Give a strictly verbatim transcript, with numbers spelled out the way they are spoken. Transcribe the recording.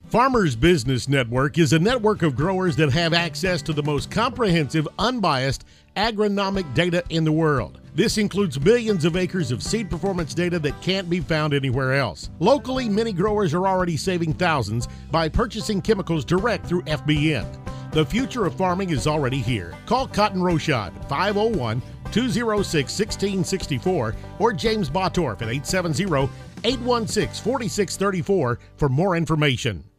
Farmers Business Network is a network of growers that have access to the most comprehensive, unbiased agronomic data in the world. This includes millions of acres of seed performance data that can't be found anywhere else. Locally, many growers are already saving thousands by purchasing chemicals direct through F B N. The future of farming is already here. Call Cotton Rochad, five oh one, two oh six, one six six four, or James Bottorff at eight seven zero, eight one six, four six three four for more information.